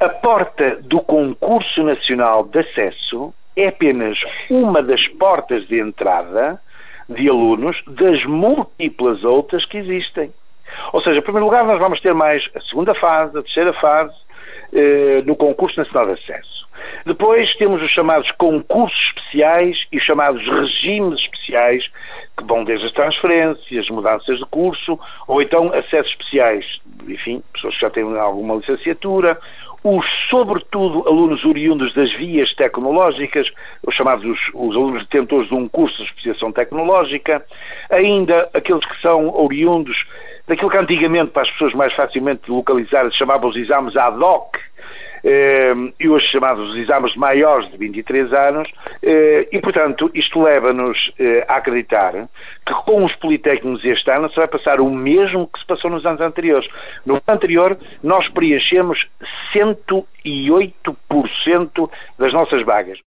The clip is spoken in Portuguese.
A porta do Concurso Nacional de Acesso é apenas uma das portas de entrada de alunos das múltiplas outras que existem. Ou seja, em primeiro lugar, nós vamos ter mais a segunda fase, a terceira fase, no Concurso Nacional de Acesso. Depois temos os chamados concursos especiais e os chamados regimes especiais, que vão desde as transferências, mudanças de curso, ou então acessos especiais, enfim, pessoas que já têm alguma licenciatura, sobretudo, alunos oriundos das vias tecnológicas, os chamados os alunos detentores de um curso de especialização tecnológica, ainda aqueles que são oriundos daquilo que antigamente, para as pessoas mais facilmente localizadas, chamavam os exames ad hoc, e hoje chamados os exames de maiores de 23 anos, e portanto isto leva-nos a acreditar que com os politécnicos este ano se vai passar o mesmo que se passou nos anos anteriores. No ano anterior nós preenchemos 108% das nossas vagas.